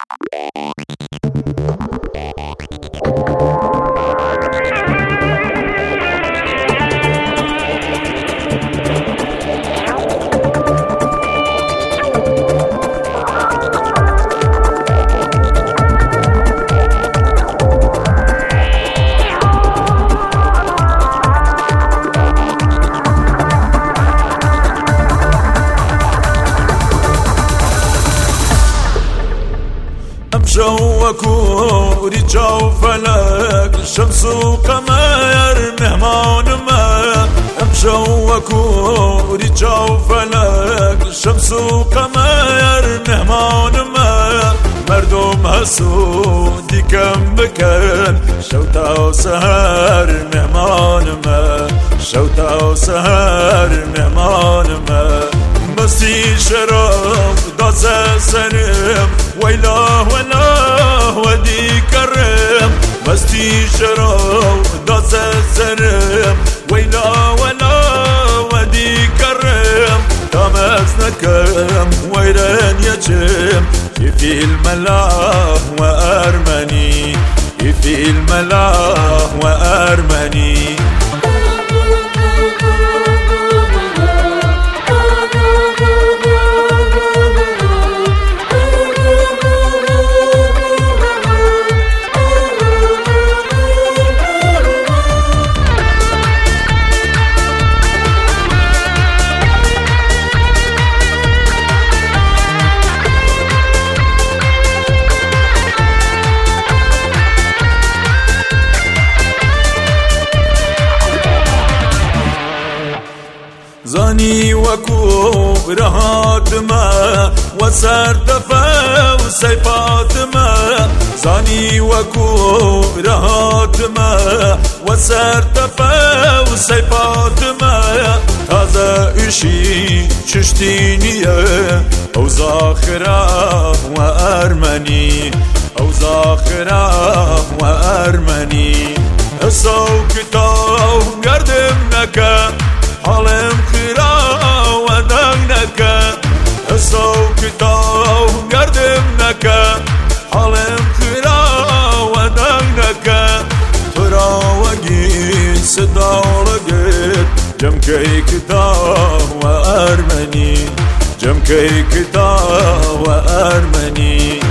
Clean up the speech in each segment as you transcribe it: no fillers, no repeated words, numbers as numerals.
شوكو رجاو فلك الشمس وقمر مهمان ما شوكو رجاو فلك الشمس وقمر مهمان ما مردم هسودي كم بكن شوتا وسهر مهمان ما شوتا وسهر مهمان ما مستی شراب داز سرم ويلاه ولا ودي كرم مستی شراب داز سرم ويلاه ولا ودي كرم تماس نكم ويران يجم في الملاه وأرمني في الملاه وأرمني زاني وكو رهات ما وسرت وسيفات ما زاني وكو رهات ما وسرت وسيفات ما هذا اشي ششتينية او زاخرة وارمني او زاخرة وارمني الصوكتاو قردمنك حالم خيرا ودنك الصوكتاو قردمنك حالم خيرا ودنك ترى وجين صدارقت جمكي كتاب وأرمني جمكي كتاب وأرمني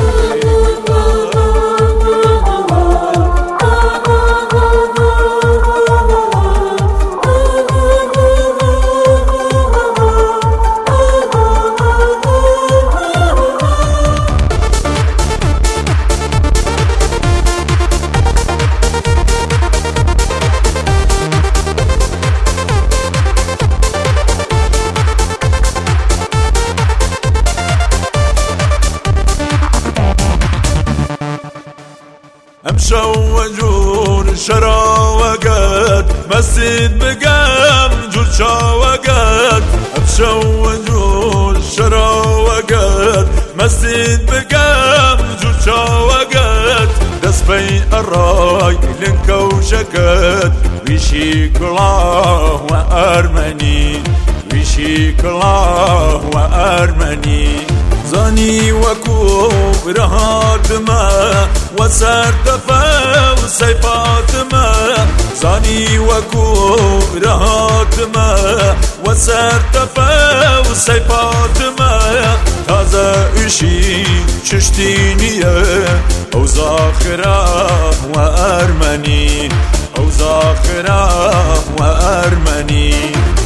مشوجون شراوقات مسجد بقام جول شاوقات مشوجون شراوقات مسجد بقام جول شاوقات دسبي الراي لنكو شكات ويشيك الله وأرمني ويشيك الله وأرمني زاني وكو رهات ما وسرت وسيفات ما زاني وكو رهات ما وسرت وسيفات ما هذا اشي ششتينية او زاخرة وأرمني او زاخرة وأرمني